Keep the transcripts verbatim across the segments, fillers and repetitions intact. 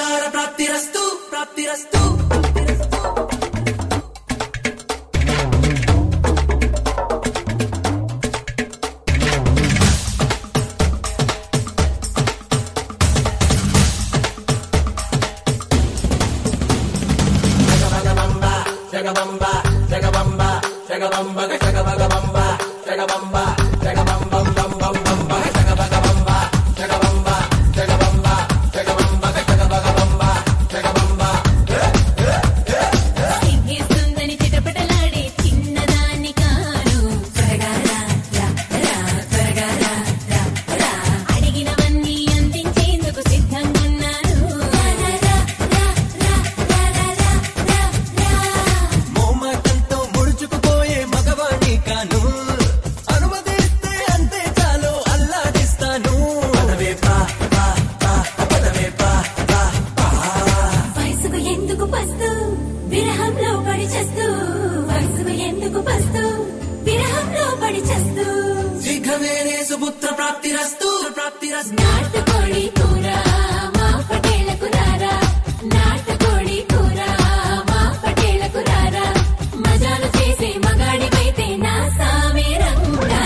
సంతాన ప్రాప్తిరస్తు ప్రాప్తిరస్తు Jagabamba, Jagabamba, Jagabamba, Jagabamba, Jagabamba, Jagabamba, Jagabamba, Jagabamba, Jagabamba, Jagabamba, Jagabamba, Jagabamba, Jagabamba. సింగేస్తుందని చిటపటలాడే చిన్నదాన్ని కాను త్వరగా రా రా త్వరగా రా రా అడిగినవన్నీ అందించేందుకు సిద్ధంగున్నాను విరహంలో పడి చేస్తూ వయసుకు ఎందుకు పస్తూ విరహంలో పడి చేస్తూ శీఘ్రమేనే సుపుత్ర ప్రాప్తిరస్తు ప్రాప్తిరస్తు నాటుకోడి కూర మా పటేలకు రారా నాటుకోడి కూర మా పటేలకు రారా మజాలు చేసే మగాడివైతే నా సామే రంగా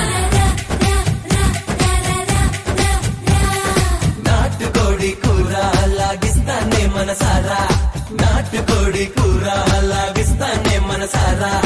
నాటుకోడి కూర లాగిస్తానే మనసారా నాటుకోడి కూర లాగిస్తానే మనసారా